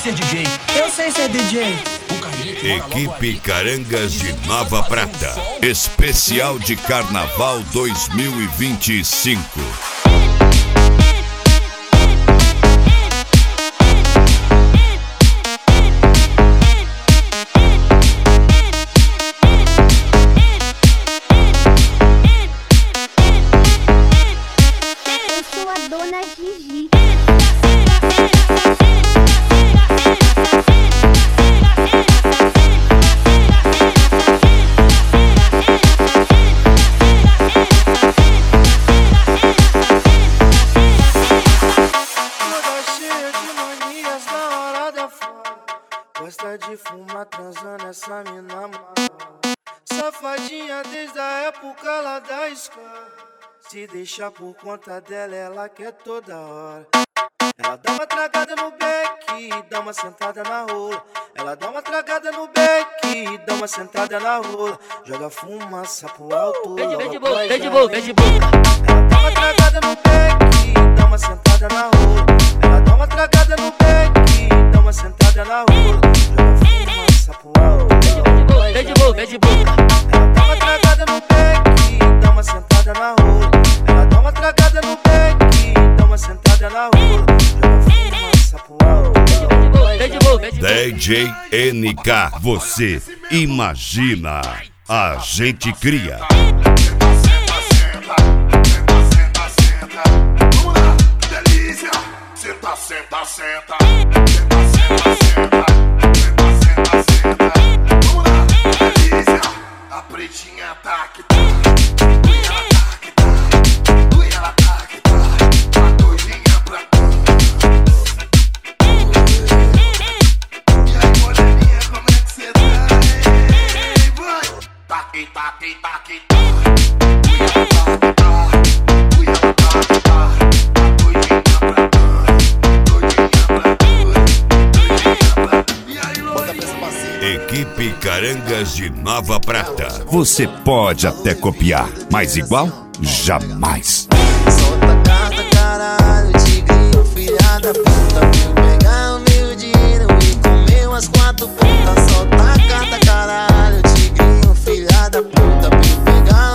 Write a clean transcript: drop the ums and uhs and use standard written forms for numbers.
ser DJ. Eu sei ser DJ. Equipe Carangas de Nova Prata. Especial de Carnaval 2025. Eu sou a dona Gigi. Gosta de fumar, transando essa mina mala. Safadinha desde a época lá da escola. Se deixar por conta dela, ela quer toda hora. Ela dá uma tragada no beck, dá uma sentada na rola. Ela dá uma tragada no beck, dá uma sentada na rola. Joga fumaça pro alto. Vem de boca, vem de boca, vem de boca. Ela dá uma tragada no beck, dá uma sentada na rola. Ela dá uma tragada no beck, dá uma sentada na rola. Joga fumaça pro alto. Vem de boca, vem de boca. Ela dá uma tragada no beck, dá uma sentada na rola. Ela dá uma tragada no beck, dá uma sentada na rola. Joga fumaça pro alto. Vem de boca, vem de boca. DJ NK, você imagina, a gente cria. Vamos lá, que delícia. Senta, senta, senta. Senta, senta, senta. Senta, senta, senta. Vamos lá, que delícia. A pretinha tá que tá. Ela tá que tá. Ela tá que tá. A doidinha pra cá. E aí, moreninha, como é que cê tá? Ei, vai. Tá que tá, que tá, que tá. Ela tá que tá. Ela tá que tá. A doidinha pra cá. Doidinha pra cá. Doidinha pra cá. E aí, loirinha? Equipe Carangas de Nova Prata. Você pode até copiar, mas igual, jamais. Solta a carta, caralho, tigrinho, filha da puta. Veio pegar o meu dinheiro e comeu as 4 pontas. Solta a carta, caralho, tigrinho, filha da puta. Veio pegar